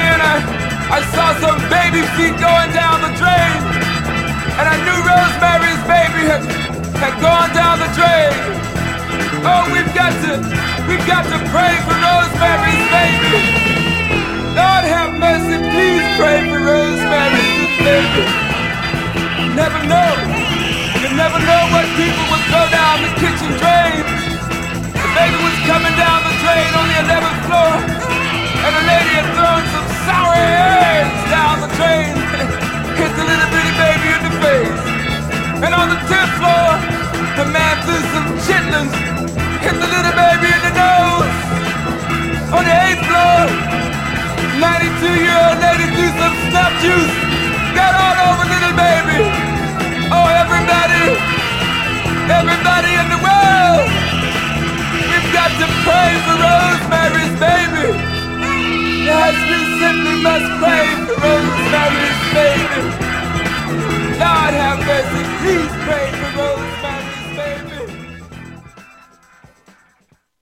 and I saw some baby feet going down the drain, and I knew Rosemary's baby had gone down the drain. Oh, we've got to pray for Rosemary's baby. Lord have mercy, please pray for Rosemary's baby. Never know. You never know what people will throw down the kitchen drain. The baby was coming down the drain on the 11th floor, and a lady had thrown some sour eggs down the drain, hit the little bitty baby in the face. And on the 10th floor, the man threw some chitlins, hit the little baby in the nose. On the 8th floor, 92-year-old lady threw some snap juice, got all over little baby. Oh, everybody in the world, we've got to pray for Rosemary's baby. Yes, we simply must pray for Rosemary's baby. Lord have mercy, please pray.